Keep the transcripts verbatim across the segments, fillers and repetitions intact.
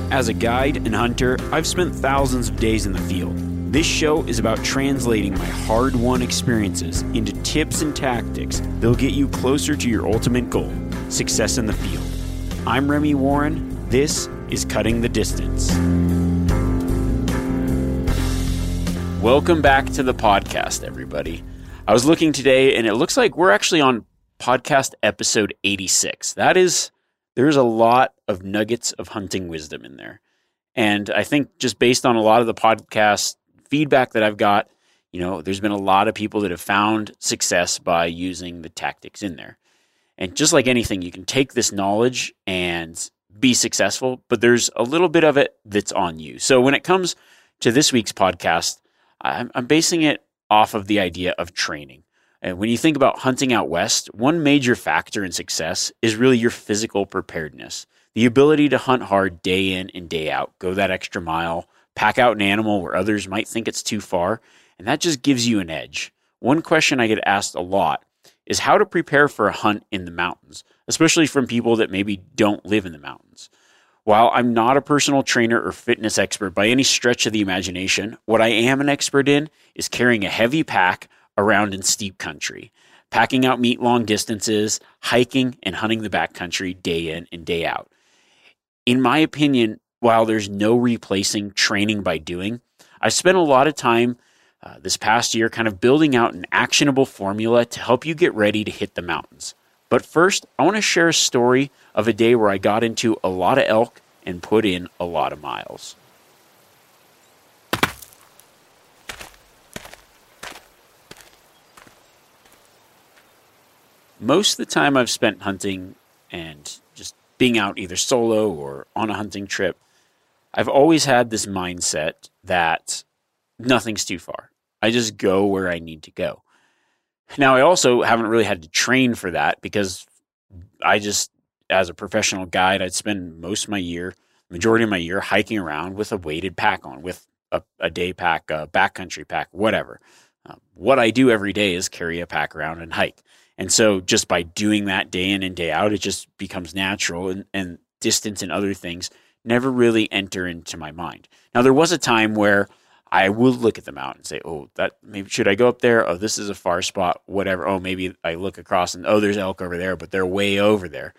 As a guide and hunter, I've spent thousands of days in the field. This show is about translating my hard-won experiences into tips and tactics that'll get you closer to your ultimate goal, success in the field. I'm Remy Warren. This is Cutting the Distance. Welcome back to the podcast, everybody. I was looking today, and it looks like we're actually on podcast episode eighty-six. That is, there's a lot of nuggets of hunting wisdom in there. And I think just based on a lot of the podcast feedback that I've got, you know, there's been a lot of people that have found success by using the tactics in there. And just like anything, you can take this knowledge and be successful, but there's a little bit of it that's on you. So when it comes to this week's podcast, I'm, I'm basing it off of the idea of training. And when you think about hunting out west, one major factor in success is really your physical preparedness. The ability to hunt hard day in and day out, go that extra mile, pack out an animal where others might think it's too far, and that just gives you an edge. One question I get asked a lot is how to prepare for a hunt in the mountains, especially from people that maybe don't live in the mountains. While I'm not a personal trainer or fitness expert by any stretch of the imagination, what I am an expert in is carrying a heavy pack around in steep country, packing out meat long distances, hiking and hunting the backcountry day in and day out. In my opinion, while there's no replacing training by doing, I've spent a lot of time uh, this past year kind of building out an actionable formula to help you get ready to hit the mountains. But first, I want to share a story of a day where I got into a lot of elk and put in a lot of miles. Most of the time I've spent hunting and just being out either solo or on a hunting trip, I've always had this mindset that nothing's too far. I just go where I need to go. Now, I also haven't really had to train for that because I just, as a professional guide, I'd spend most of my year, majority of my year, hiking around with a weighted pack on, with a, a day pack, a backcountry pack, whatever. Uh, what I do every day is carry a pack around and hike. And so just by doing that day in and day out, it just becomes natural, and, and distance and other things never really enter into my mind. Now, there was a time where I would look at the mountain and say, oh, that maybe should I go up there? Oh, this is a far spot, whatever. Oh, maybe I look across and, oh, there's elk over there, but they're way over there.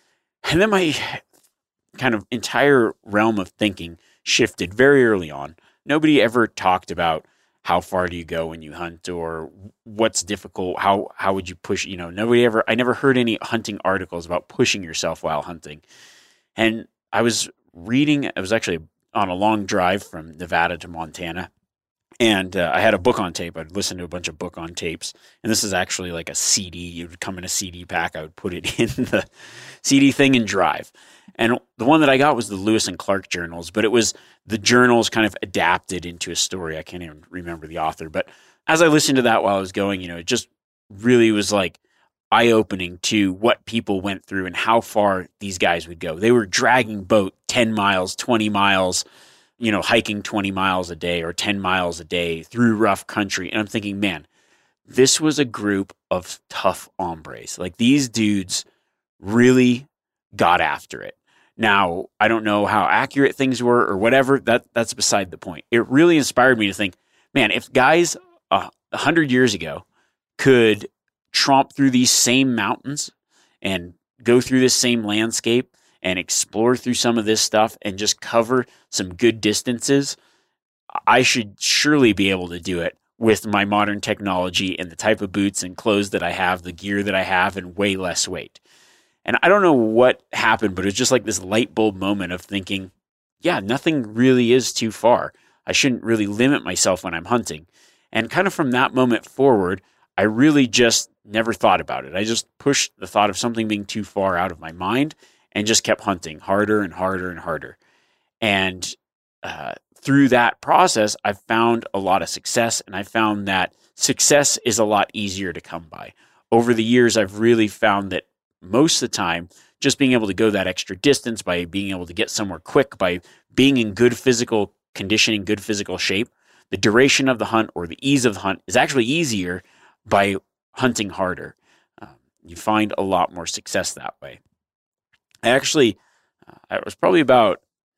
And then my kind of entire realm of thinking shifted very early on. Nobody ever talked about how far do you go when you hunt, or what's difficult? How how would you push? You know, nobody ever. I never heard any hunting articles about pushing yourself while hunting. And I was reading. I was actually on a long drive from Nevada to Montana, and uh, I had a book on tape. I'd listen to a bunch of book on tapes, and this is actually like a C D. It would come in a C D pack. I would put it in the C D thing and drive. And the one that I got was the Lewis and Clark journals, but it was the journals kind of adapted into a story. I can't even remember the author, but as I listened to that while I was going, you know, it just really was like eye-opening to what people went through and how far these guys would go. They were dragging boat ten miles, twenty miles, you know, hiking twenty miles a day or ten miles a day through rough country. And I'm thinking, man, this was a group of tough hombres. Like, these dudes really got after it. Now, I don't know how accurate things were or whatever. That that's beside the point. It really inspired me to think, man, if guys uh, a hundred years ago could tromp through these same mountains and go through this same landscape and explore through some of this stuff and just cover some good distances, I should surely be able to do it with my modern technology and the type of boots and clothes that I have, the gear that I have, and way less weight. And I don't know what happened, but it was just like this light bulb moment of thinking, yeah, nothing really is too far. I shouldn't really limit myself when I'm hunting. And kind of from that moment forward, I really just never thought about it. I just pushed the thought of something being too far out of my mind and just kept hunting harder and harder and harder. And uh, through that process, I found a lot of success, and I found that success is a lot easier to come by. Over the years, I've really found that most of the time, just being able to go that extra distance, by being able to get somewhere quick, by being in good physical conditioning, good physical shape, the duration of the hunt or the ease of the hunt is actually easier by hunting harder. Um, you find a lot more success that way. I actually, uh, it was probably about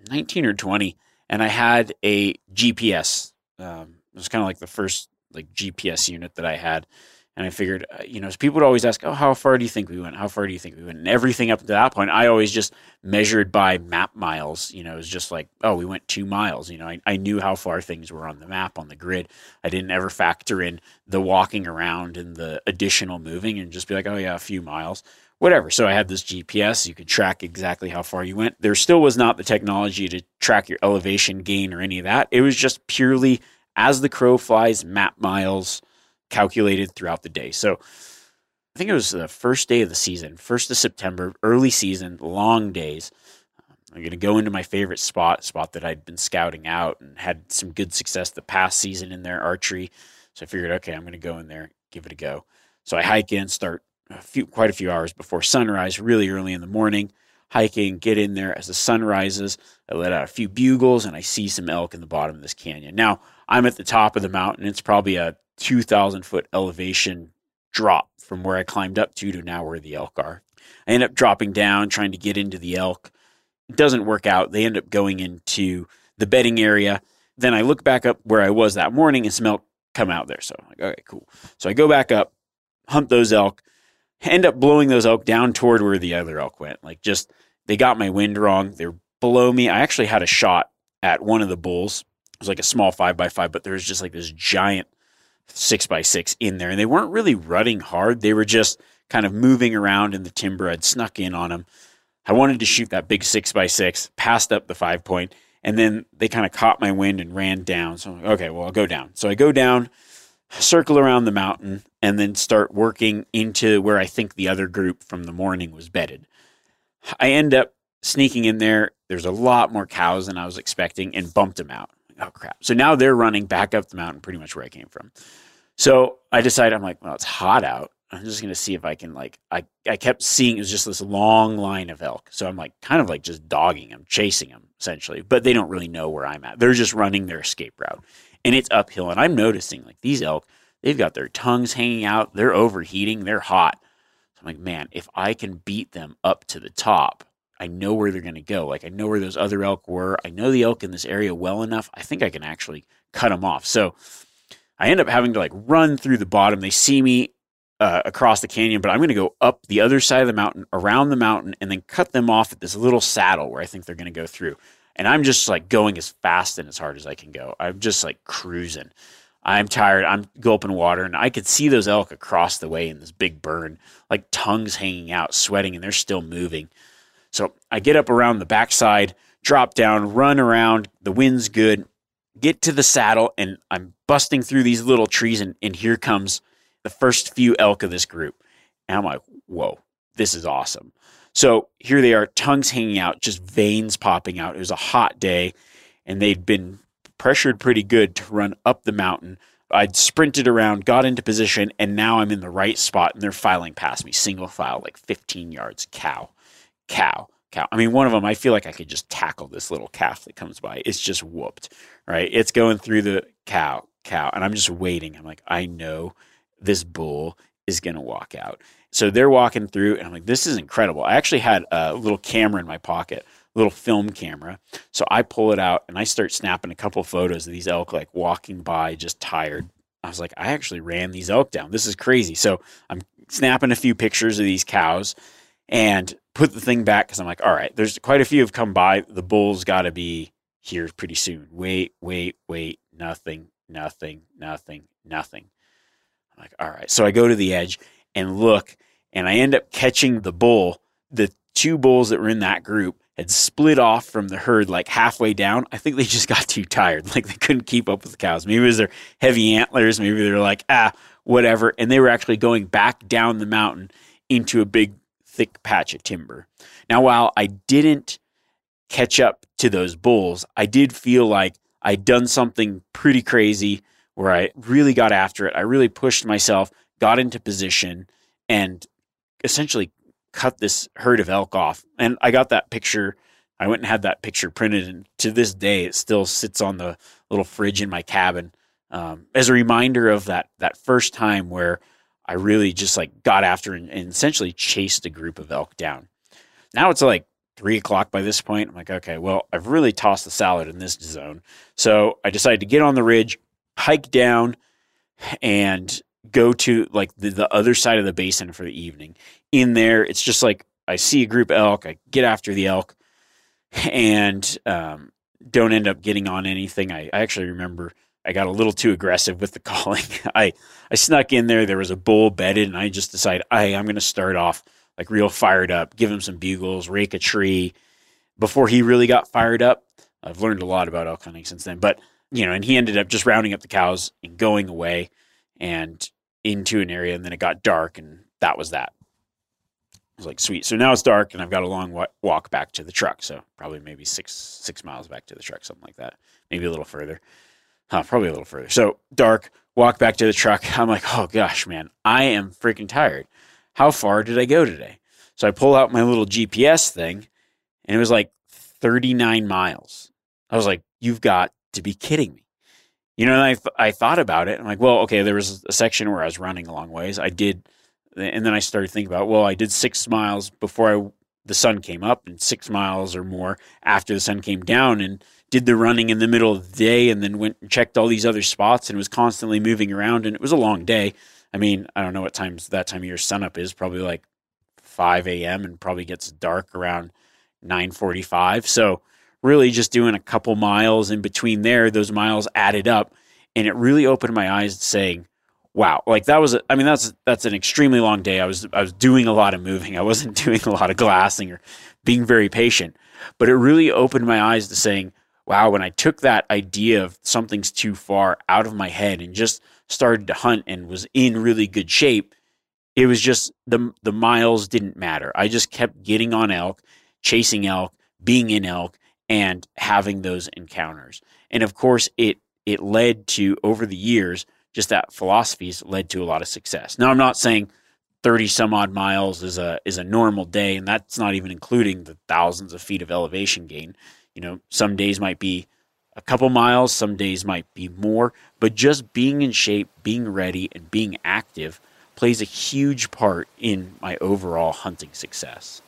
nineteen or twenty, and I had a G P S. Um, it was kind of like the first like G P S unit that I had. And I figured, uh, you know, people would always ask, oh, how far do you think we went? How far do you think we went? And everything up to that point, I always just measured by map miles. You know, it was just like, oh, we went two miles. You know, I, I knew how far things were on the map, on the grid. I didn't ever factor in the walking around and the additional moving and just be like, oh, yeah, a few miles, whatever. So I had this G P S. You could track exactly how far you went. There still was not the technology to track your elevation gain or any of that. It was just purely as the crow flies, map miles calculated throughout the day. So I think it was the first day of the season, first of September, early season, long days. I'm going to go into my favorite spot, spot that I'd been scouting out and had some good success the past season in their archery. So I figured, okay, I'm going to go in there, give it a go. So I hike in, start a few, quite a few hours before sunrise, really early in the morning, hiking, get in there as the sun rises. I let out a few bugles and I see some elk in the bottom of this canyon. Now I'm at the top of the mountain. It's probably a two thousand foot elevation drop from where I climbed up to to now where the elk are. I end up dropping down, trying to get into the elk. It doesn't work out. They end up going into the bedding area. Then I look back up where I was that morning and some elk come out there. So I'm like, okay, cool. So I go back up, hunt those elk, end up blowing those elk down toward where the other elk went. Like just, they got my wind wrong. They're below me. I actually had a shot at one of the bulls. It was like a small five by five, but there was just like this giant six by six in there. And they weren't really rutting hard. They were just kind of moving around in the timber. I'd snuck in on them. I wanted to shoot that big six by six, passed up the five point, and then they kind of caught my wind and ran down. So I'm like, okay, well, I'll go down. So I go down, circle around the mountain, and then start working into where I think the other group from the morning was bedded. I end up sneaking in there. There's a lot more cows than I was expecting and bumped them out. Oh, crap. So now they're running back up the mountain pretty much where I came from. So I decided, I'm like, well, it's hot out. I'm just going to see if I can, like, I, I kept seeing it was just this long line of elk. So I'm like, kind of like just dogging them, chasing them essentially, but they don't really know where I'm at. They're just running their escape route and it's uphill. And I'm noticing like these elk, they've got their tongues hanging out. They're overheating. They're hot. So I'm like, man, if I can beat them up to the top, I know where they're going to go. Like I know where those other elk were. I know the elk in this area well enough. I think I can actually cut them off. So I end up having to like run through the bottom. They see me uh, across the canyon, but I'm going to go up the other side of the mountain, around the mountain, and then cut them off at this little saddle where I think they're going to go through. And I'm just like going as fast and as hard as I can go. I'm just like cruising. I'm tired. I'm gulping water, and I could see those elk across the way in this big burn, like tongues hanging out, sweating, and they're still moving. So I get up around the backside, drop down, run around. The wind's good. Get to the saddle, and I'm busting through these little trees, and, and here comes the first few elk of this group. And I'm like, whoa, this is awesome. So here they are, tongues hanging out, just veins popping out. It was a hot day, and they'd been pressured pretty good to run up the mountain. I'd sprinted around, got into position, and now I'm in the right spot, and they're filing past me, single file, like fifteen yards, cow, cow. Cow. I mean, one of them, I feel like I could just tackle this little calf that comes by. It's just whooped, right? It's going through the cow, cow. And I'm just waiting. I'm like, I know this bull is going to walk out. So they're walking through, and I'm like, this is incredible. I actually had a little camera in my pocket, a little film camera. So I pull it out, and I start snapping a couple photos of these elk, like walking by, just tired. I was like, I actually ran these elk down. This is crazy. So I'm snapping a few pictures of these cows and put the thing back because I'm like, all right, there's quite a few have come by. The bull's got to be here pretty soon. Wait, wait, wait. Nothing, nothing, nothing, nothing. I'm like, all right. So I go to the edge and look, and I end up catching the bull. The two bulls that were in that group had split off from the herd like halfway down. I think they just got too tired. Like they couldn't keep up with the cows. Maybe it was their heavy antlers. Maybe they were like, ah, whatever. And they were actually going back down the mountain into a big thick patch of timber. Now, while I didn't catch up to those bulls, I did feel like I'd done something pretty crazy where I really got after it. I really pushed myself, got into position, and essentially cut this herd of elk off. And I got that picture. I went and had that picture printed, and to this day, it still sits on the little fridge in my cabin um, as a reminder of that that first time where I really just like got after and, and essentially chased a group of elk down. Now it's like three o'clock by this point. I'm like, okay, well, I've really tossed the salad in this zone. So I decided to get on the ridge, hike down, and go to like the, the other side of the basin for the evening. In there, it's just like I see a group of elk, I get after the elk, and um, don't end up getting on anything. I, I actually remember I got a little too aggressive with the calling. I, I snuck in there. There was a bull bedded, and I just decided, hey, I'm going to start off like real fired up, give him some bugles, rake a tree. Before he really got fired up, I've learned a lot about elk hunting since then. But, you know, and he ended up just rounding up the cows and going away and into an area, and then it got dark, and that was that. I was like, sweet. So now it's dark, and I've got a long walk back to the truck. So probably maybe six six miles back to the truck, something like that. Maybe a little further. Huh, probably a little further. So dark, walk back to the truck. I'm like, oh gosh, man, I am freaking tired. How far did I go today? So I pull out my little G P S thing, and it was like thirty-nine miles. I was like, you've got to be kidding me. You know, and I, th- I thought about it. I'm like, well, okay, there was a section where I was running a long ways. I did, and then I started thinking about, well, I did six miles before I, the sun came up, and six miles or more after the sun came down, and did the running in the middle of the day, and then went and checked all these other spots, and was constantly moving around, and it was a long day. I mean, I don't know what times that time of year sunup is, probably like five a.m. and probably gets dark around nine forty-five. So really just doing a couple miles in between there, those miles added up, and it really opened my eyes saying, wow, like that was, a, I mean, that's, that's an extremely long day. I was, I was doing a lot of moving. I wasn't doing a lot of glassing or being very patient, but it really opened my eyes to saying, wow, when I took that idea of something's too far out of my head and just started to hunt and was in really good shape, it was just the the miles didn't matter. I just kept getting on elk, chasing elk, being in elk, and having those encounters. And of course, it it led to, over the years, just that philosophy's led to a lot of success. Now, I'm not saying thirty some odd miles is a is a normal day, and that's not even including the thousands of feet of elevation gain. You know, some days might be a couple miles, some days might be more, but just being in shape, being ready, and being active plays a huge part in my overall hunting success.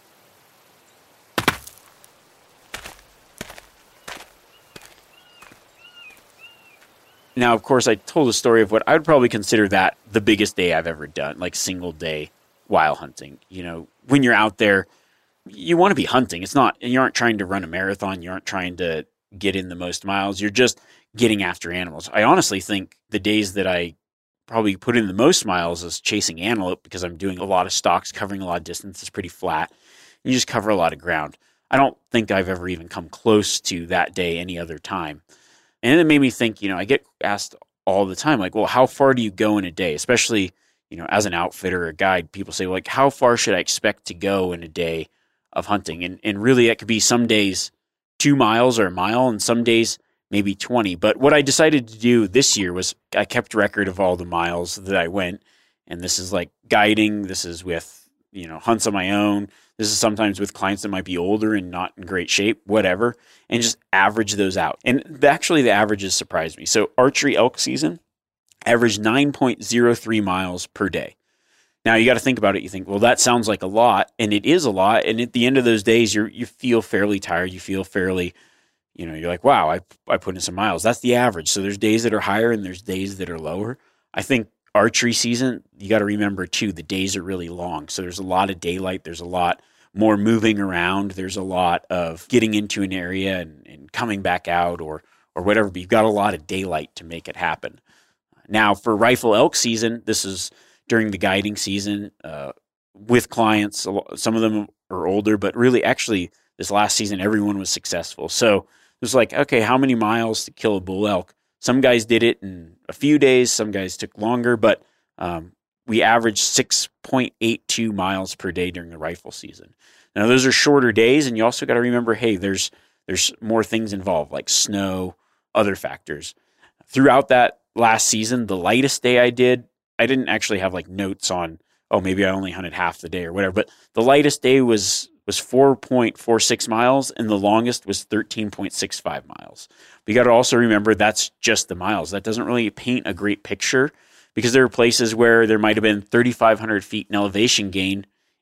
Now, of course, I told a story of what I would probably consider that the biggest day I've ever done, like single day wild hunting. You know, when you're out there, you want to be hunting. It's not, you aren't trying to run a marathon. You aren't trying to get in the most miles. You're just getting after animals. I honestly think the days that I probably put in the most miles is chasing antelope, because I'm doing a lot of stalks, covering a lot of distance. It's pretty flat. You just cover a lot of ground. I don't think I've ever even come close to that day any other time. And it made me think, you know, I get asked all the time, like, well, how far do you go in a day? Especially, you know, as an outfitter or a guide, people say, like, how far should I expect to go in a day of hunting? And and really, it could be some days two miles or a mile, and some days maybe twenty. But what I decided to do this year was I kept record of all the miles that I went. And this is like guiding. This is with, you know, hunts on my own. This is sometimes with clients that might be older and not in great shape, whatever, and just average those out. And the, actually, the averages surprised me. So archery elk season averaged nine point zero three miles per day. Now, you got to think about it. You think, well, that sounds like a lot, and it is a lot. And at the end of those days, you you feel fairly tired. You feel fairly, you know, you're like, wow, I, I put in some miles. That's the average. So there's days that are higher and there's days that are lower. I think archery season, you got to remember, too, the days are really long. So there's a lot of daylight. There's a lot more moving around. There's a lot of getting into an area and, and coming back out or or whatever. But you've got a lot of daylight to make it happen. Now, for rifle elk season, this is during the guiding season uh, with clients. Some of them are older, but really, actually, this last season, everyone was successful. So it was like, okay, how many miles to kill a bull elk? Some guys did it in a few days. Some guys took longer, but um, we averaged six point eight two miles per day during the rifle season. Now, those are shorter days, and you also got to remember, hey, there's there's more things involved, like snow, other factors. Throughout that last season, the lightest day I did, I didn't actually have like notes on, oh, maybe I only hunted half the day or whatever, but the lightest day was was four point four six miles, and the longest was thirteen point six five miles. But you got to also remember that's just the miles. That doesn't really paint a great picture, because there are places where there might have been thirty-five hundred feet in elevation gain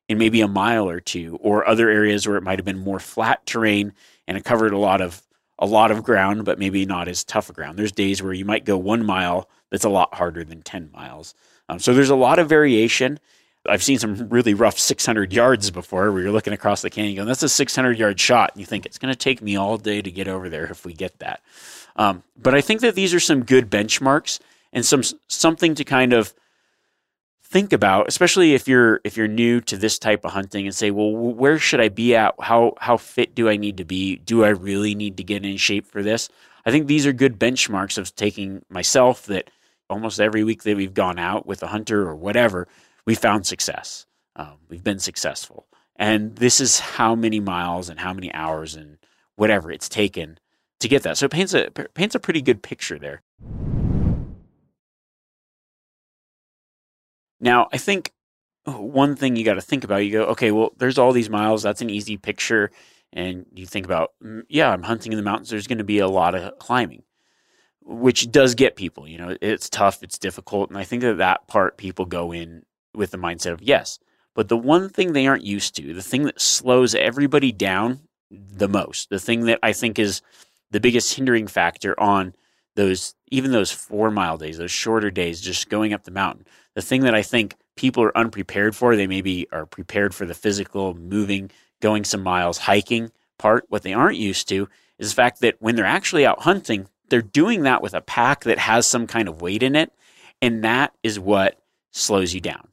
in maybe a mile or two, or other areas where it might have been more flat terrain and it covered a lot of a lot of ground, but maybe not as tough a ground. There's days where you might go one mile that's a lot harder than ten miles. Um, so there's a lot of variation. I've seen some really rough six hundred yards before where you're looking across the canyon going, that's a six hundred yard shot. And you think it's going to take me all day to get over there if we get that. Um, but I think that these are some good benchmarks and some something to kind of think about, especially if you're if you're new to this type of hunting and say, well, where should I be at? How how fit do I need to be? Do I really need to get in shape for this? I think these are good benchmarks of taking myself that almost every week that we've gone out with a hunter or whatever, we found success. Um, we've been successful. And this is how many miles and how many hours and whatever it's taken to get that. So it paints a, paints a pretty good picture there. Now, I think one thing you got to think about, you go, okay, well, there's all these miles. That's an easy picture. And you think about, yeah, I'm hunting in the mountains. There's going to be a lot of climbing, which does get people. You know, it's tough. It's difficult. And I think that that part people go in with the mindset of yes. But the one thing they aren't used to, the thing that slows everybody down the most, the thing that I think is the biggest hindering factor on those, even those four mile days, those shorter days, just going up the mountain, the thing that I think people are unprepared for, they maybe are prepared for the physical, moving, going some miles, hiking part. What they aren't used to is the fact that when they're actually out hunting, they're doing that with a pack that has some kind of weight in it. And that is what slows you down.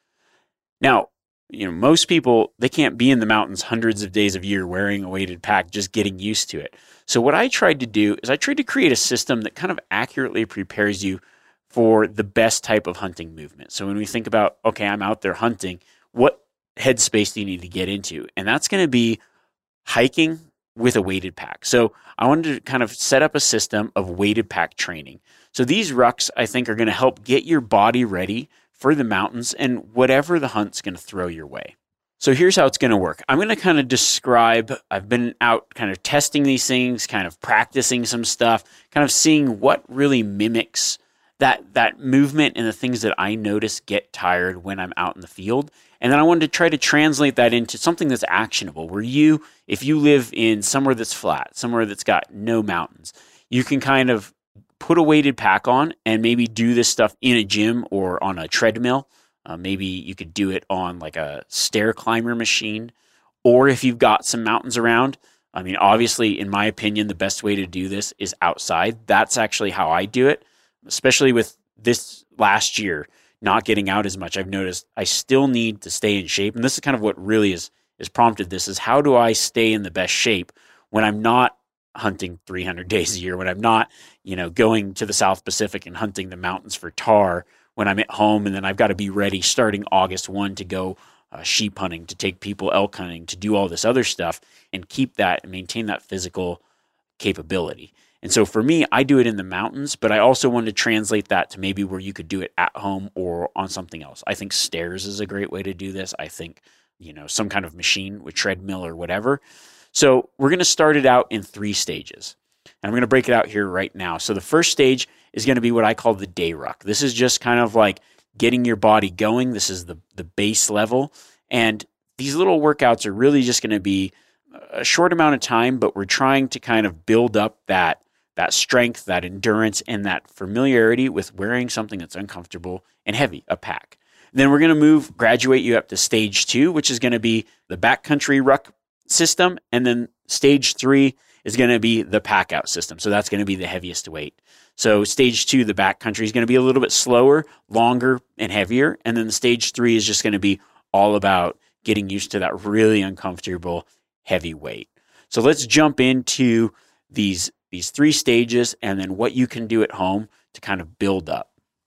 Now, you know, most people, they can't be in the mountains hundreds of days of year wearing a weighted pack, just getting used to it. So what I tried to do is I tried to create a system that kind of accurately prepares you for the best type of hunting movement. So when we think about, okay, I'm out there hunting, what headspace do you need to get into? And that's going to be hiking with a weighted pack. So I wanted to kind of set up a system of weighted pack training. So these rucks, I think, are going to help get your body ready for the mountains and whatever the hunt's going to throw your way. So here's how it's going to work. I'm going to kind of describe, I've been out kind of testing these things, kind of practicing some stuff, kind of seeing what really mimics that that movement and the things that I notice get tired when I'm out in the field. And then I wanted to try to translate that into something that's actionable, where you, if you live in somewhere that's flat, somewhere that's got no mountains, you can kind of put a weighted pack on and maybe do this stuff in a gym or on a treadmill. Uh, maybe you could do it on like a stair climber machine. Or if you've got some mountains around, I mean, obviously, in my opinion, the best way to do this is outside. That's actually how I do it, especially with this last year, not getting out as much. I've noticed I still need to stay in shape. And this is kind of what really is, is prompted this is how do I stay in the best shape when I'm not hunting three hundred days a year, when I'm not, you know, going to the South Pacific and hunting the mountains for tahr, when I'm at home and then I've got to be ready starting August first to go uh, sheep hunting, to take people elk hunting, to do all this other stuff and keep that and maintain that physical capability. And so for me, I do it in the mountains, but I also wanted to translate that to maybe where you could do it at home or on something else. I think stairs is a great way to do this. I think, you know, some kind of machine with treadmill or whatever. So we're going to start it out in three stages. And I'm going to break it out here right now. So the first stage is going to be what I call the day ruck. This is just kind of like getting your body going. This is the, the base level. And these little workouts are really just going to be a short amount of time, but we're trying to kind of build up that that strength, that endurance, and that familiarity with wearing something that's uncomfortable and heavy, a pack. Then we're going to move, graduate you up to stage two, which is going to be the backcountry ruck system. And then stage three is going to be the pack out system. So that's going to be the heaviest weight. So stage two, the backcountry, is going to be a little bit slower, longer, and heavier. And then the stage three is just going to be all about getting used to that really uncomfortable heavy weight. So let's jump into these these three stages and then what you can do at home to kind of build up.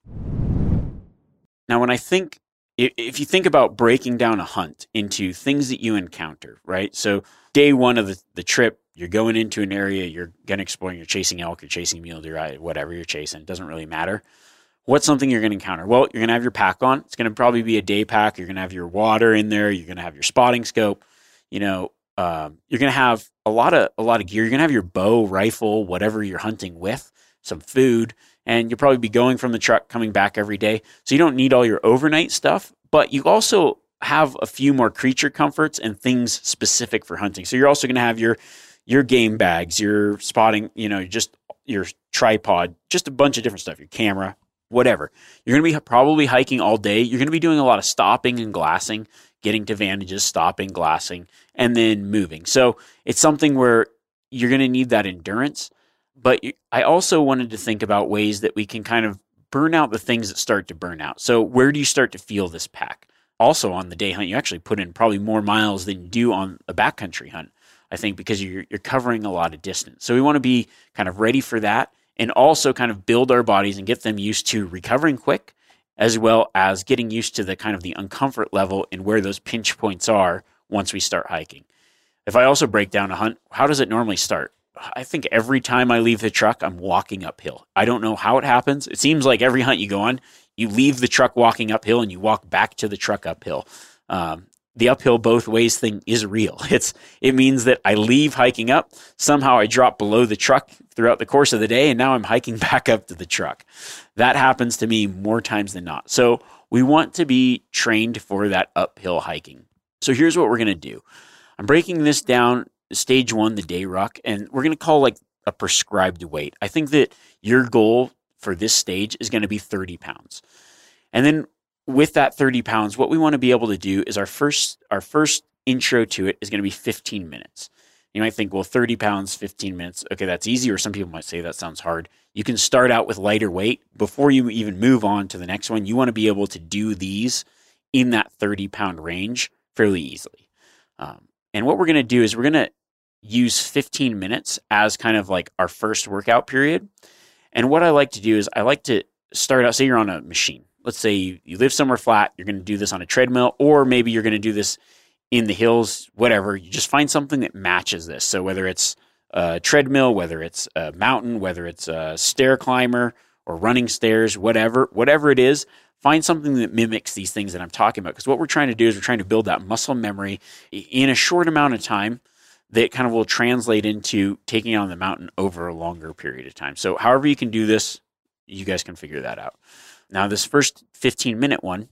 Now, when I think, if you think about breaking down a hunt into things that you encounter, right? So day one of the, the trip, you're going into an area, you're going to explore, you're chasing elk, you're chasing mule deer, whatever you're chasing, it doesn't really matter. What's something you're going to encounter? Well, you're going to have your pack on. It's going to probably be a day pack. You're going to have your water in there. You're going to have your spotting scope. You know, um, you're going to have a lot of a lot of gear. You're going to have your bow, rifle, whatever you're hunting with, some food, and you'll probably be going from the truck, coming back every day. So you don't need all your overnight stuff, but you also have a few more creature comforts and things specific for hunting. So you're also going to have your your game bags, your spotting, you know, just your tripod, just a bunch of different stuff, your camera, whatever. You're going to be probably hiking all day. You're going to be doing a lot of stopping and glassing, getting to vantages, stopping, glassing, and then moving. So it's something where you're going to need that endurance. But I also wanted to think about ways that we can kind of burn out the things that start to burn out. So where do you start to feel this pack? Also on the day hunt, you actually put in probably more miles than you do on a backcountry hunt, I think, because you're, you're covering a lot of distance. So we want to be kind of ready for that and also kind of build our bodies and get them used to recovering quick, as well as getting used to the kind of the uncomfort level and where those pinch points are once we start hiking. If I also break down a hunt, how does it normally start? I think every time I leave the truck, I'm walking uphill. I don't know how it happens. It seems like every hunt you go on, you leave the truck walking uphill and you walk back to the truck uphill. Um, the uphill both ways thing is real. It's It means that I leave hiking up, somehow I drop below the truck throughout the course of the day, and now I'm hiking back up to the truck. That happens to me more times than not. So we want to be trained for that uphill hiking. So here's what we're going to do. I'm breaking this down, stage one, the day ruck, and we're going to call like a prescribed weight. I think that your goal for this stage is going to be thirty pounds. And then with that thirty pounds, what we want to be able to do is our first our first intro to it is going to be fifteen minutes. You might think, well, thirty pounds, fifteen minutes. Okay, that's easy. Or some people might say that sounds hard. You can start out with lighter weight. Before you even move on to the next one, you want to be able to do these in that thirty pound range fairly easily. Um, and what we're going to do is we're going to use fifteen minutes as kind of like our first workout period. And what I like to do is I like to start out, say you're on a machine. Let's say you, you live somewhere flat, you're going to do this on a treadmill, or maybe you're going to do this in the hills, whatever. You just find something that matches this. So whether it's a treadmill, whether it's a mountain, whether it's a stair climber or running stairs, whatever, whatever it is, find something that mimics these things that I'm talking about. Because what we're trying to do is we're trying to build that muscle memory in a short amount of time that kind of will translate into taking on the mountain over a longer period of time. So however you can do this, you guys can figure that out. Now, this first fifteen minute one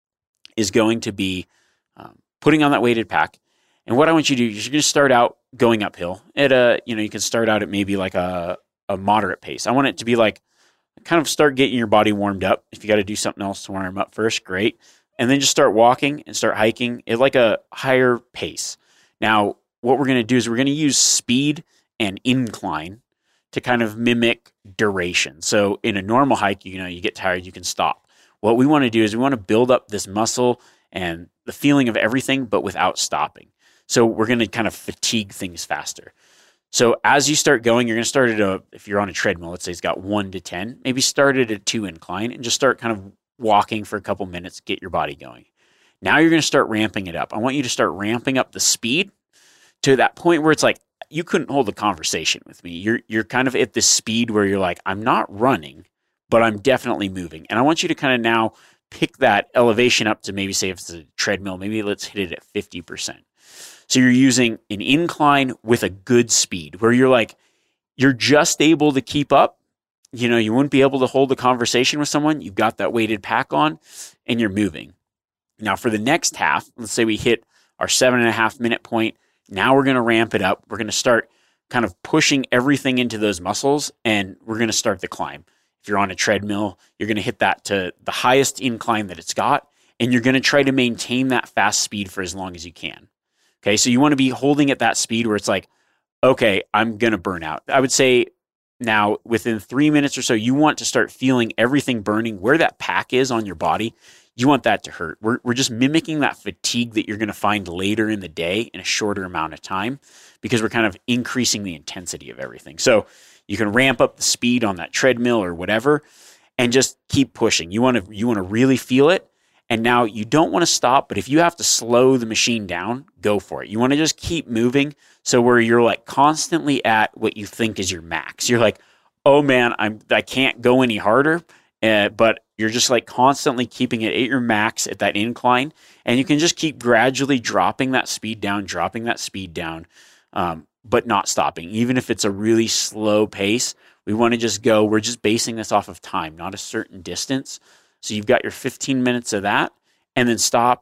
is going to be um, putting on that weighted pack. And what I want you to do is you're going to start out going uphill at a, you know, you can start out at maybe like a, a moderate pace. I want it to be like, kind of start getting your body warmed up. If you got to do something else to warm up first, great. And then just start walking and start hiking at like a higher pace. Now, what we're going to do is we're going to use speed and incline to kind of mimic duration. So in a normal hike, you know, you get tired, you can stop. What we want to do is we want to build up this muscle and the feeling of everything, but without stopping. So we're going to kind of fatigue things faster. So as you start going, you're going to start at a, if you're on a treadmill, let's say it's got one to ten, maybe start at a two incline and just start kind of walking for a couple minutes, get your body going. Now you're going to start ramping it up. I want you to start ramping up the speed to that point where it's like, you couldn't hold a conversation with me. You're you're kind of at this speed where you're like, I'm not running, but I'm definitely moving. And I want you to kind of now pick that elevation up to maybe say if it's a treadmill, maybe let's hit it at fifty percent. So you're using an incline with a good speed where you're like, you're just able to keep up. You know, you wouldn't be able to hold a conversation with someone. You've got that weighted pack on and you're moving. Now for the next half, let's say we hit our seven and a half minute point. Now we're going to ramp it up. We're going to start kind of pushing everything into those muscles, and we're going to start the climb. If you're on a treadmill, you're going to hit that to the highest incline that it's got, and you're going to try to maintain that fast speed for as long as you can. Okay, so you want to be holding at that speed where it's like, okay, I'm going to burn out. I would say now within three minutes or so, you want to start feeling everything burning where that pack is on your body. You want that to hurt. We're we're just mimicking that fatigue that you're going to find later in the day in a shorter amount of time because we're kind of increasing the intensity of everything. So you can ramp up the speed on that treadmill or whatever and just keep pushing. You want to you want to really feel it. And now you don't want to stop, but if you have to slow the machine down, go for it. You want to just keep moving so where you're like constantly at what you think is your max. You're like, oh man, I'm I can't go any harder. Uh, but you're just like constantly keeping it at your max at that incline, and you can just keep gradually dropping that speed down, dropping that speed down, um, but not stopping. Even if it's a really slow pace, we want to just go, we're just basing this off of time, not a certain distance. So you've got your fifteen minutes of that, and then stop,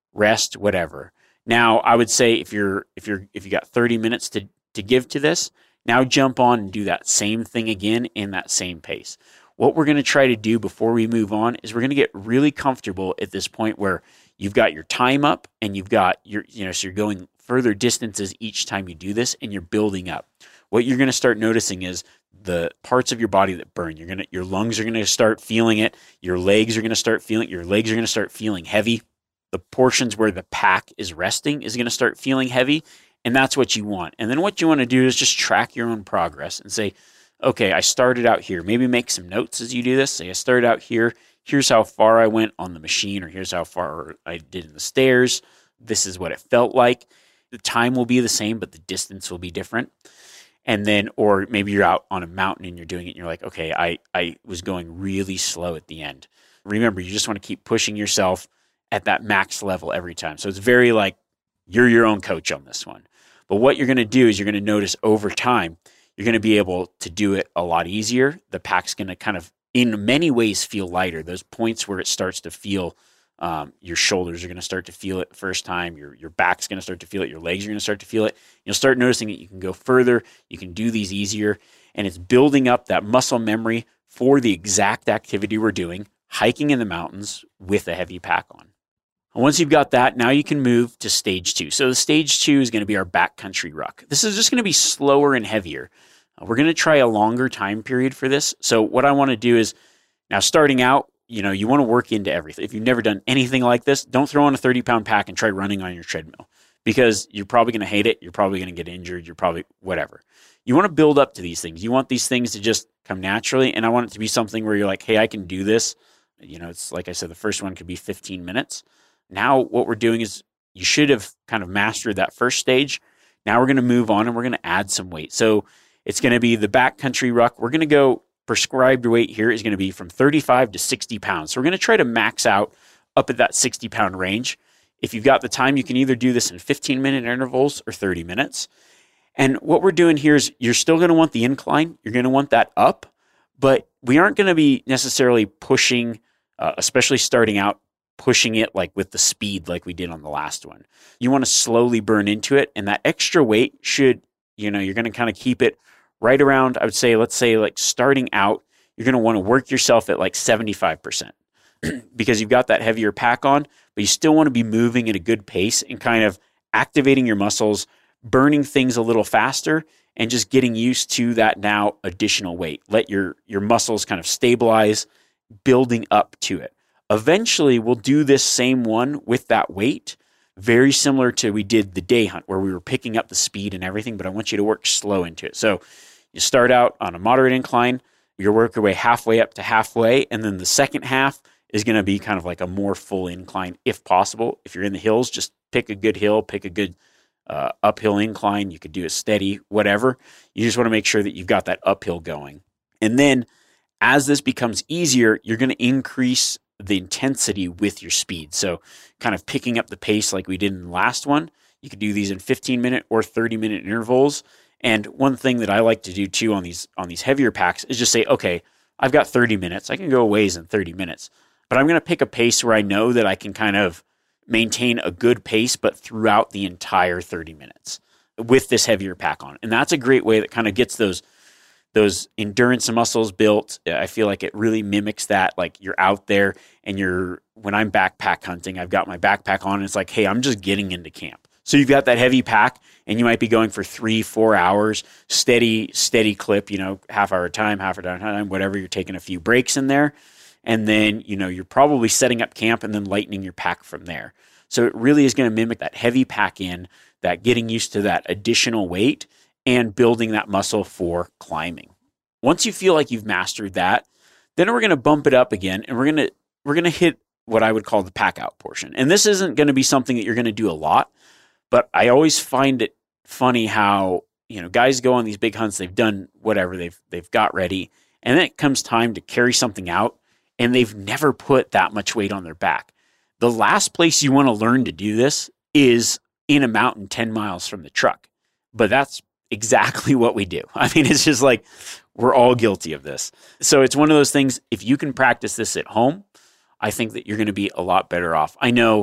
rest, whatever. Now, I would say if you're if you're if you got thirty minutes to to give to this, now jump on and do that same thing again in that same pace. What we're going to try to do before we move on is we're going to get really comfortable at this point where you've got your time up and you've got your, you know, so you're going further distances each time you do this and you're building up. What you're going to start noticing is the parts of your body that burn. You're going to, your lungs are going to start feeling it. Your legs are going to start feeling, your legs are going to start feeling heavy. The portions where the pack is resting is going to start feeling heavy. And that's what you want. And then what you want to do is just track your own progress and say, okay, I started out here. Maybe make some notes as you do this. Say, I started out here. Here's how far I went on the machine, or here's how far I did in the stairs. This is what it felt like. The time will be the same, but the distance will be different. And then, or maybe you're out on a mountain and you're doing it and you're like, okay, I, I was going really slow at the end. Remember, you just want to keep pushing yourself at that max level every time. So it's very like you're your own coach on this one. But what you're going to do is you're going to notice over time, you're going to be able to do it a lot easier. The pack's going to kind of, in many ways, feel lighter. Those points where it starts to feel, um, your shoulders are going to start to feel it the first time. Your your back's going to start to feel it. Your legs are going to start to feel it. You'll start noticing that you can go further. You can do these easier. And it's building up that muscle memory for the exact activity we're doing, hiking in the mountains with a heavy pack on. And once you've got that, now you can move to stage two. So the stage two is going to be our backcountry ruck. This is just going to be slower and heavier. Uh, we're going to try a longer time period for this. So what I want to do is, now starting out, you know, you want to work into everything. If you've never done anything like this, don't throw on a thirty-pound pack and try running on your treadmill because you're probably going to hate it. You're probably going to get injured. You're probably whatever. You want to build up to these things. You want these things to just come naturally, and I want it to be something where you're like, hey, I can do this. You know, it's like I said, the first one could be fifteen minutes. Now what we're doing is you should have kind of mastered that first stage. Now we're going to move on and we're going to add some weight. So it's going to be the backcountry ruck. We're going to go, prescribed weight here is going to be from thirty-five to sixty pounds. So we're going to try to max out up at that sixty pound range. If you've got the time, you can either do this in fifteen minute intervals or thirty minutes. And what we're doing here is you're still going to want the incline. You're going to want that up, but we aren't going to be necessarily pushing, uh, especially starting out, pushing it like with the speed like we did on the last one. You want to slowly burn into it, and that extra weight should, you know, you're going to kind of keep it right around, I would say, let's say like starting out, you're going to want to work yourself at like seventy-five percent because you've got that heavier pack on, but you still want to be moving at a good pace and kind of activating your muscles, burning things a little faster, and just getting used to that now additional weight. Let your, your muscles kind of stabilize, building up to it. Eventually, we'll do this same one with that weight, very similar to we did the day hunt where we were picking up the speed and everything, but I want you to work slow into it. So you start out on a moderate incline, you work your way halfway up to halfway, and then the second half is going to be kind of like a more full incline if possible. If you're in the hills, just pick a good hill, pick a good uh, uphill incline. You could do a steady, whatever. You just want to make sure that you've got that uphill going. And then as this becomes easier, you're going to increase the intensity with your speed. So kind of picking up the pace like we did in the last one. You could do these in fifteen minute or thirty minute intervals. And one thing that I like to do too on these on these heavier packs is just say, okay, I've got thirty minutes. I can go a ways in thirty minutes, but I'm going to pick a pace where I know that I can kind of maintain a good pace, but throughout the entire thirty minutes with this heavier pack on. And that's a great way that kind of gets those those endurance muscles built. I feel like it really mimics that. Like you're out there and you're, when I'm backpack hunting, I've got my backpack on and it's like, hey, I'm just getting into camp. So you've got that heavy pack and you might be going for three, four hours, steady, steady clip, you know, half hour time, half hour time, whatever. You're taking a few breaks in there. And then, you know, you're probably setting up camp and then lightening your pack from there. So it really is going to mimic that heavy pack in, that getting used to that additional weight and building that muscle for climbing. Once you feel like you've mastered that, then we're going to bump it up again and we're going to we're going to hit what I would call the pack out portion. And this isn't going to be something that you're going to do a lot, but I always find it funny how, you know, guys go on these big hunts, they've done whatever they've they've got ready, and then it comes time to carry something out and they've never put that much weight on their back. The last place you want to learn to do this is in a mountain ten miles from the truck. But that's exactly what we do. I mean, it's just like we're all guilty of this. So it's one of those things, if you can practice this at home, I think that you're going to be a lot better off. I know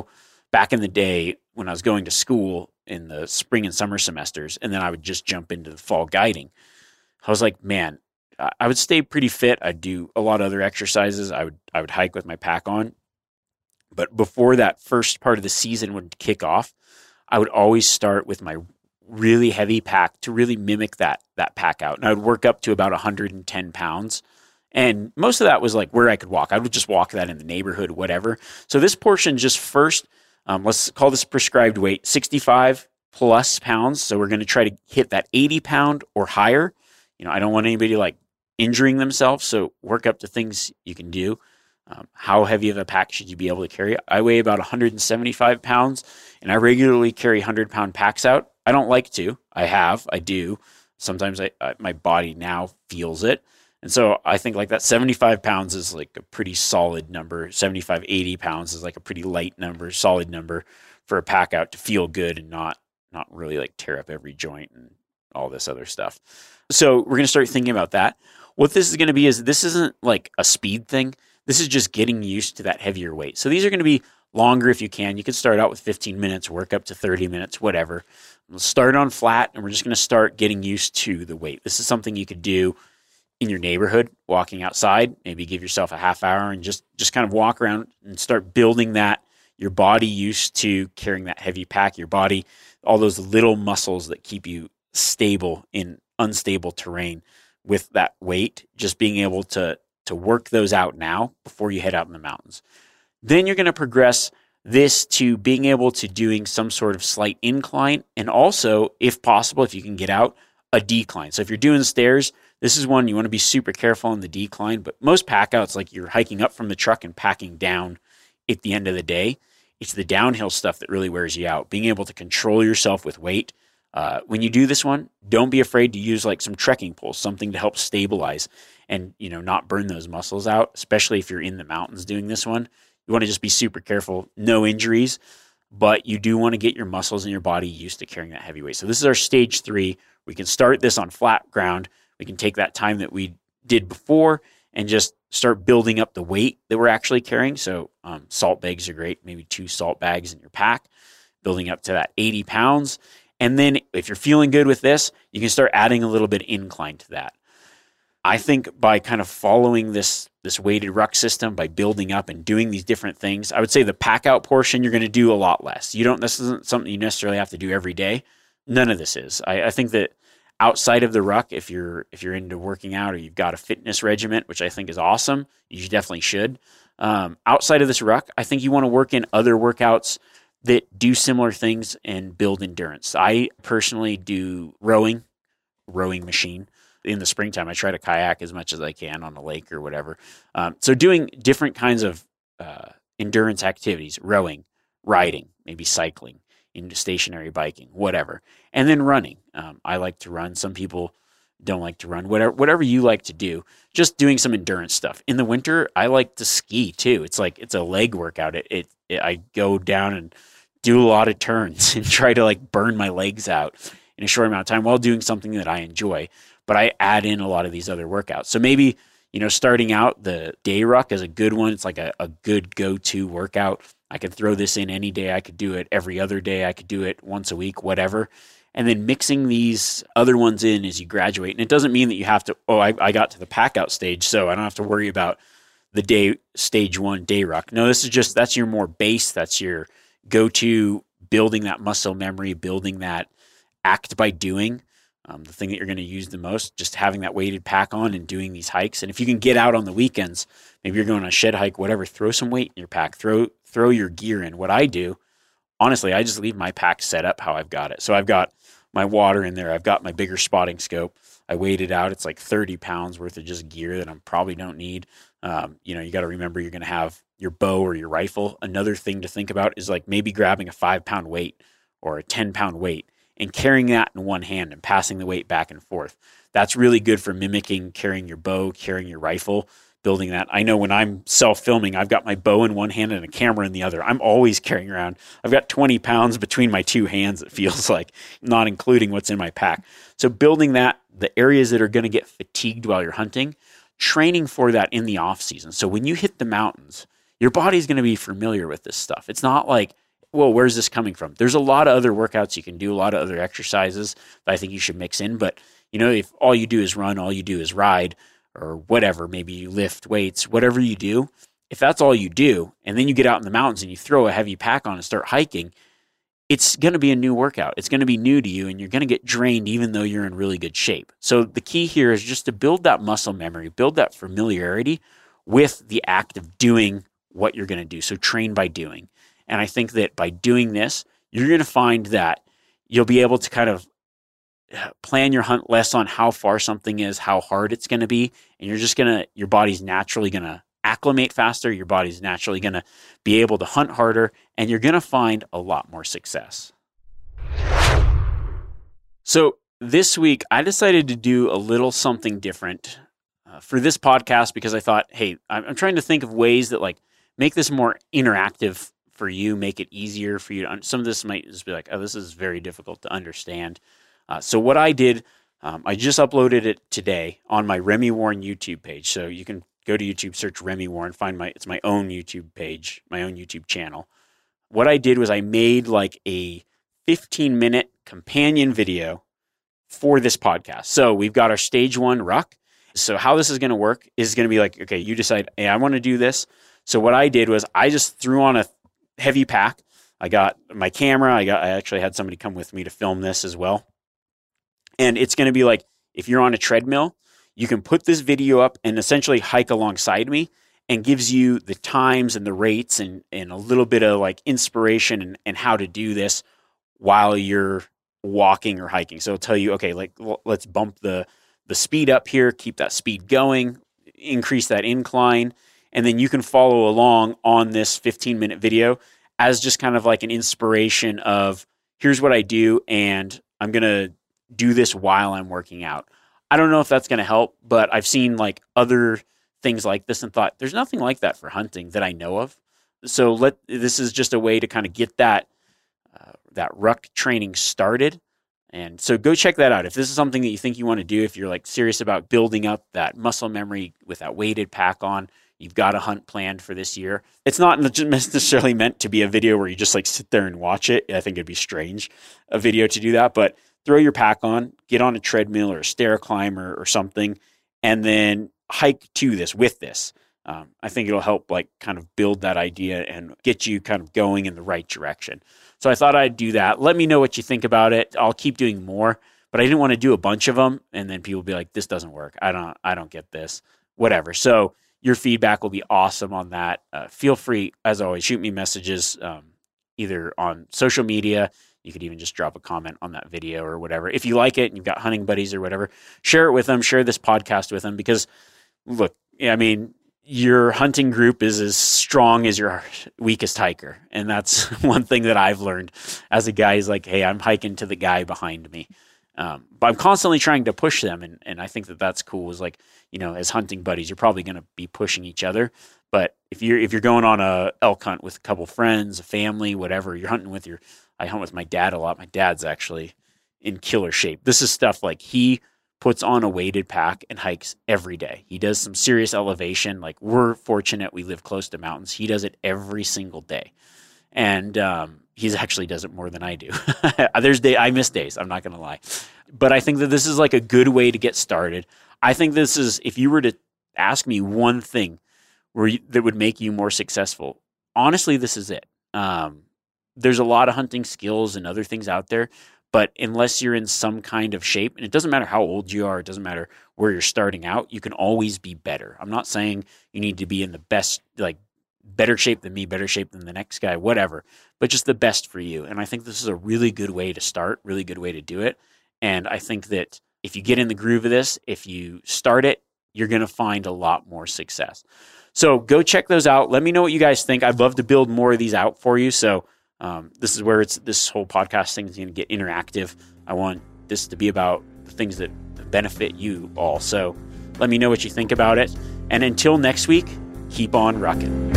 back in the day when I was going to school in the spring and summer semesters, and then I would just jump into the fall guiding. I was like, man, I would stay pretty fit. I'd do a lot of other exercises. I would I would hike with my pack on. But before that first part of the season would kick off, I would always start with my really heavy pack to really mimic that that pack out. And I would work up to about one hundred ten pounds. And most of that was like where I could walk. I would just walk that in the neighborhood, whatever. So this portion just first, um, let's call this prescribed weight, sixty-five plus pounds. So we're going to try to hit that eighty pound or higher. You know, I don't want anybody like injuring themselves. So work up to things you can do. Um, how heavy of a pack should you be able to carry? I weigh about one hundred seventy-five pounds, and I regularly carry one hundred pound packs out. I don't like to. I have. I do. Sometimes I, I, my body now feels it. And so I think like that seventy-five pounds is like a pretty solid number. seventy-five, eighty pounds is like a pretty light number, solid number for a pack out to feel good and not not really like tear up every joint and all this other stuff. So we're going to start thinking about that. What this is going to be is this isn't like a speed thing. This is just getting used to that heavier weight. So these are going to be longer if you can. You can start out with fifteen minutes, work up to thirty minutes, whatever. We'll start on flat, and we're just going to start getting used to the weight. This is something you could do in your neighborhood, walking outside. Maybe give yourself a half hour and just, just kind of walk around and start building that, your body used to carrying that heavy pack, your body, all those little muscles that keep you stable in unstable terrain with that weight, just being able to to work those out now before you head out in the mountains. Then you're going to progress this to being able to doing some sort of slight incline, and also, if possible, if you can get out, a decline. So if you're doing stairs, this is one you want to be super careful on the decline, but most pack outs, like you're hiking up from the truck and packing down at the end of the day, it's the downhill stuff that really wears you out. Being able to control yourself with weight. Uh, when you do this one, don't be afraid to use like some trekking poles, something to help stabilize and, you know, not burn those muscles out, especially if you're in the mountains doing this one. You want to just be super careful, no injuries, but you do want to get your muscles in your body used to carrying that heavy weight. So this is our stage three. We can start this on flat ground. We can take that time that we did before and just start building up the weight that we're actually carrying. So um, salt bags are great, maybe two salt bags in your pack, building up to that eighty pounds. And then if you're feeling good with this, you can start adding a little bit of incline to that. I think by kind of following this this weighted ruck system, by building up and doing these different things, I would say the pack out portion, you're going to do a lot less. You don't, this isn't something you necessarily have to do every day. None of this is. I, I think that outside of the ruck, if you're if you're into working out or you've got a fitness regiment, which I think is awesome, you definitely should. Um, outside of this ruck, I think you want to work in other workouts that do similar things and build endurance. I personally do rowing, rowing machine. In the springtime, I try to kayak as much as I can on a lake or whatever. Um, so doing different kinds of uh, endurance activities, rowing, riding, maybe cycling, into stationary biking, whatever. And then running. Um, I like to run. Some people don't like to run. Whatever, whatever you like to do, just doing some endurance stuff. In the winter, I like to ski too. It's like, it's a leg workout. It, it, it I go down and do a lot of turns and try to like burn my legs out in a short amount of time while doing something that I enjoy. But I add in a lot of these other workouts. So maybe, you know, starting out, the day ruck is a good one. It's like a, a good go-to workout. I could throw this in any day. I could do it every other day. I could do it once a week, whatever. And then mixing these other ones in as you graduate. And it doesn't mean that you have to, oh, I, I got to the pack out stage, so I don't have to worry about the day stage one day ruck. No, this is just, that's your more base. That's your go-to, building that muscle memory, building that act by doing. Um, the thing that you're going to use the most, just having that weighted pack on and doing these hikes. And if you can get out on the weekends, maybe you're going on a shed hike, whatever, throw some weight in your pack, throw throw your gear in. What I do, honestly, I just leave my pack set up how I've got it. So I've got my water in there. I've got my bigger spotting scope. I weighed it out. It's like thirty pounds worth of just gear that I probably don't need. Um, you know, you got to remember you're going to have your bow or your rifle. Another thing to think about is like maybe grabbing a five pound weight or a ten pound weight and carrying that in one hand and passing the weight back and forth. That's really good for mimicking carrying your bow, carrying your rifle, building that. I know when I'm self-filming, I've got my bow in one hand and a camera in the other. I'm always carrying around. I've got twenty pounds between my two hands, it feels like, not including what's in my pack. So building that, the areas that are going to get fatigued while you're hunting, training for that in the off season. So when you hit the mountains, your body's going to be familiar with this stuff. It's not like well, where's this coming from? There's a lot of other workouts you can do, a lot of other exercises that I think you should mix in. But, you know, if all you do is run, all you do is ride or whatever, maybe you lift weights, whatever you do, if that's all you do, and then you get out in the mountains and you throw a heavy pack on and start hiking, it's going to be a new workout. It's going to be new to you, and you're going to get drained even though you're in really good shape. So the key here is just to build that muscle memory, build that familiarity with the act of doing what you're going to do. So train by doing. And I think that by doing this, you're going to find that you'll be able to kind of plan your hunt less on how far something is, how hard it's going to be. And you're just going to, your body's naturally going to acclimate faster. Your body's naturally going to be able to hunt harder, and you're going to find a lot more success. So this week, I decided to do a little something different uh, for this podcast because I thought, hey, I'm, I'm trying to think of ways that like make this more interactive for you, make it easier for you to, un- some of this might just be like, oh, this is very difficult to understand. Uh, so what I did, um, I just uploaded it today on my Remy Warren YouTube page. So you can go to YouTube, search Remy Warren, find my, it's my own YouTube page, my own YouTube channel. What I did was I made like a fifteen minute companion video for this podcast. So we've got our stage one ruck. So how this is going to work is going to be like, okay, you decide, hey, I want to do this. So what I did was I just threw on a heavy pack. I got my camera. I got, I actually had somebody come with me to film this as well. And it's going to be like, if you're on a treadmill, you can put this video up and essentially hike alongside me, and gives you the times and the rates and, and a little bit of like inspiration and, and how to do this while you're walking or hiking. So it'll tell you, okay, like let's bump the, the speed up here, keep that speed going, increase that incline. And then you can follow along on this fifteen minute video as just kind of like an inspiration of here's what I do, and I'm going to do this while I'm working out. I don't know if that's going to help, but I've seen like other things like this and thought there's nothing like that for hunting that I know of. So let this is just a way to kind of get that uh, that ruck training started. And so go check that out. If this is something that you think you want to do, if you're like serious about building up that muscle memory with that weighted pack on, you've got a hunt planned for this year. It's not necessarily meant to be a video where you just like sit there and watch it. I think it'd be strange, a video to do that, but throw your pack on, get on a treadmill or a stair climber or something, and then hike to this with this. Um, I think it'll help like kind of build that idea and get you kind of going in the right direction. So I thought I'd do that. Let me know what you think about it. I'll keep doing more, but I didn't want to do a bunch of them and then people be like, this doesn't work. I don't, I don't get this, whatever. So your feedback will be awesome on that. Uh, feel free, as always, shoot me messages um, either on social media. You could even just drop a comment on that video or whatever. If you like it and you've got hunting buddies or whatever, share it with them, share this podcast with them, because look, I mean, your hunting group is as strong as your weakest hiker. And that's one thing that I've learned as a guy is like, hey, I'm hiking to the guy behind me. Um, but I'm constantly trying to push them. And, and I think that that's cool is like, you know, as hunting buddies, you're probably going to be pushing each other. But if you're, if you're going on a elk hunt with a couple friends, a family, whatever, you're hunting with your, I hunt with my dad a lot. My dad's actually in killer shape. This is stuff like he puts on a weighted pack and hikes every day. He does some serious elevation. Like we're fortunate we live close to mountains. He does it every single day. And um, he actually does it more than I do. There's day I miss days. I'm not going to lie. But I think that this is like a good way to get started. I think this is, if you were to ask me one thing where you, that would make you more successful, honestly, this is it. Um, there's a lot of hunting skills and other things out there. But unless you're in some kind of shape, and it doesn't matter how old you are, it doesn't matter where you're starting out, you can always be better. I'm not saying you need to be in the best, like better shape than me, better shape than the next guy, whatever, but just the best for you. And I think this is a really good way to start, really good way to do it. And I think that if you get in the groove of this, if you start it, you're going to find a lot more success. So go check those out. Let me know what you guys think. I'd love to build more of these out for you. So Um, this is where it's this whole podcast thing is going to get interactive. I want this to be about the things that benefit you all. So let me know what you think about it. And until next week, keep on rocking.